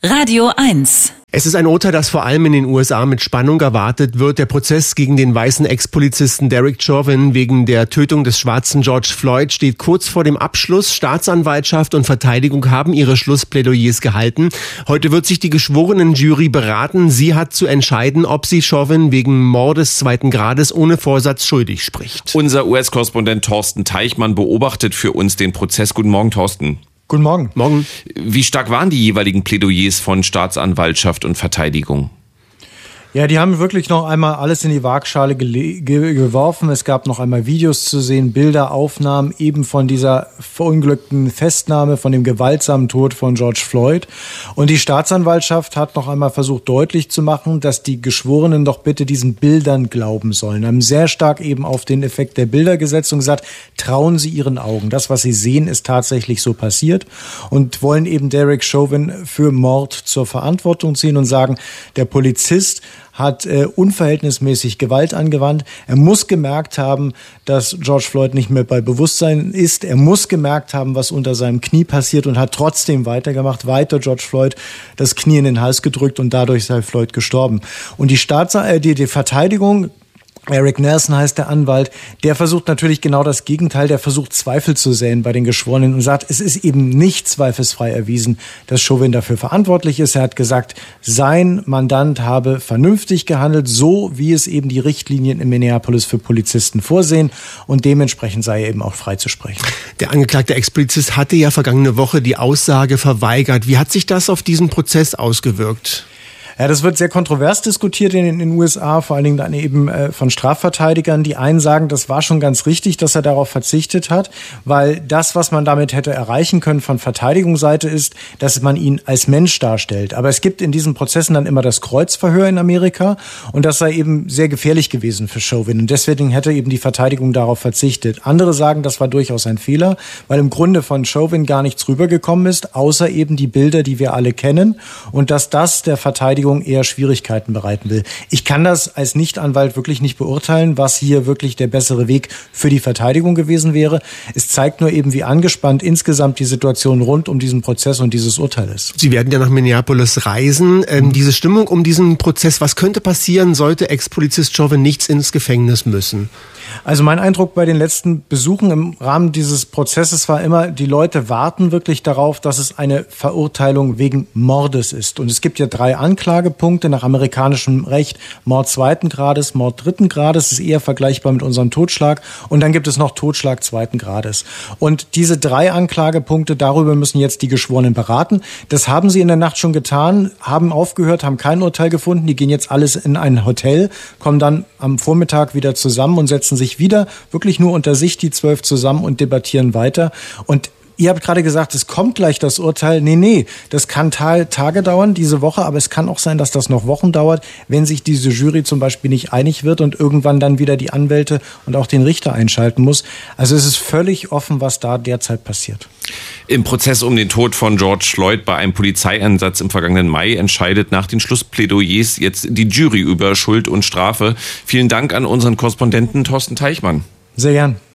Radio 1. Es ist ein Urteil, das vor allem in den USA mit Spannung erwartet wird. Der Prozess gegen den weißen Ex-Polizisten Derek Chauvin wegen der Tötung des schwarzen George Floyd steht kurz vor dem Abschluss. Staatsanwaltschaft und Verteidigung haben ihre Schlussplädoyers gehalten. Heute wird sich die Geschworenenjury beraten. Sie hat zu entscheiden, ob sie Chauvin wegen Mordes zweiten Grades ohne Vorsatz schuldig spricht. Unser US-Korrespondent Thorsten Teichmann beobachtet für uns den Prozess. Guten Morgen, Thorsten. Guten Morgen. Morgen. Wie stark waren die jeweiligen Plädoyers von Staatsanwaltschaft und Verteidigung? Ja, die haben wirklich noch einmal alles in die Waagschale geworfen. Es gab noch einmal Videos zu sehen, Bilder, Aufnahmen eben von dieser verunglückten Festnahme, von dem gewaltsamen Tod von George Floyd. Und die Staatsanwaltschaft hat noch einmal versucht deutlich zu machen, dass die Geschworenen doch bitte diesen Bildern glauben sollen. Haben sehr stark eben auf den Effekt der Bilder gesetzt und gesagt, trauen Sie Ihren Augen. Das, was Sie sehen, ist tatsächlich so passiert. Und wollen eben Derek Chauvin für Mord zur Verantwortung ziehen und sagen, der Polizist hat unverhältnismäßig Gewalt angewandt. Er muss gemerkt haben, dass George Floyd nicht mehr bei Bewusstsein ist. Er muss gemerkt haben, was unter seinem Knie passiert und hat trotzdem weitergemacht, weiter George Floyd das Knie in den Hals gedrückt und dadurch sei Floyd gestorben. Und die Verteidigung, Eric Nelson heißt der Anwalt, der versucht natürlich genau das Gegenteil, der versucht Zweifel zu säen bei den Geschworenen und sagt, es ist eben nicht zweifelsfrei erwiesen, dass Chauvin dafür verantwortlich ist. Er hat gesagt, sein Mandant habe vernünftig gehandelt, so wie es eben die Richtlinien in Minneapolis für Polizisten vorsehen und dementsprechend sei er eben auch freizusprechen. Der angeklagte Ex-Polizist hatte ja vergangene Woche die Aussage verweigert. Wie hat sich das auf diesen Prozess ausgewirkt? Ja, das wird sehr kontrovers diskutiert in den USA, vor allen Dingen dann eben von Strafverteidigern. Die einen sagen, das war schon ganz richtig, dass er darauf verzichtet hat, weil das, was man damit hätte erreichen können von Verteidigungsseite ist, dass man ihn als Mensch darstellt. Aber es gibt in diesen Prozessen dann immer das Kreuzverhör in Amerika und das sei eben sehr gefährlich gewesen für Chauvin und deswegen hätte eben die Verteidigung darauf verzichtet. Andere sagen, das war durchaus ein Fehler, weil im Grunde von Chauvin gar nichts rübergekommen ist, außer eben die Bilder, die wir alle kennen und dass das der Verteidigung eher Schwierigkeiten bereiten will. Ich kann das als Nichtanwalt wirklich nicht beurteilen, was hier wirklich der bessere Weg für die Verteidigung gewesen wäre. Es zeigt nur eben, wie angespannt insgesamt die Situation rund um diesen Prozess und dieses Urteil ist. Sie werden ja nach Minneapolis reisen. Diese Stimmung um diesen Prozess, was könnte passieren, sollte Ex-Polizist Chauvin nichts ins Gefängnis müssen? Also mein Eindruck bei den letzten Besuchen im Rahmen dieses Prozesses war immer, die Leute warten wirklich darauf, dass es eine Verurteilung wegen Mordes ist. Und es gibt ja 3 Anklagepunkte nach amerikanischem Recht. Mord zweiten Grades, Mord dritten Grades, ist eher vergleichbar mit unserem Totschlag. Und dann gibt es noch Totschlag zweiten Grades. Und diese 3 Anklagepunkte, darüber müssen jetzt die Geschworenen beraten. Das haben sie in der Nacht schon getan, haben aufgehört, haben kein Urteil gefunden. Die gehen jetzt alles in ein Hotel, kommen dann am Vormittag wieder zusammen und setzen sich wieder wirklich nur unter sich die 12 zusammen und debattieren weiter. Und ihr habt gerade gesagt, es kommt gleich das Urteil. Nee, das kann Tage dauern, diese Woche, aber es kann auch sein, dass das noch Wochen dauert, wenn sich diese Jury zum Beispiel nicht einig wird und irgendwann dann wieder die Anwälte und auch den Richter einschalten muss. Also es ist völlig offen, was da derzeit passiert. Im Prozess um den Tod von George Floyd bei einem Polizeieinsatz im vergangenen Mai entscheidet nach den Schlussplädoyers jetzt die Jury über Schuld und Strafe. Vielen Dank an unseren Korrespondenten Thorsten Teichmann. Sehr gern.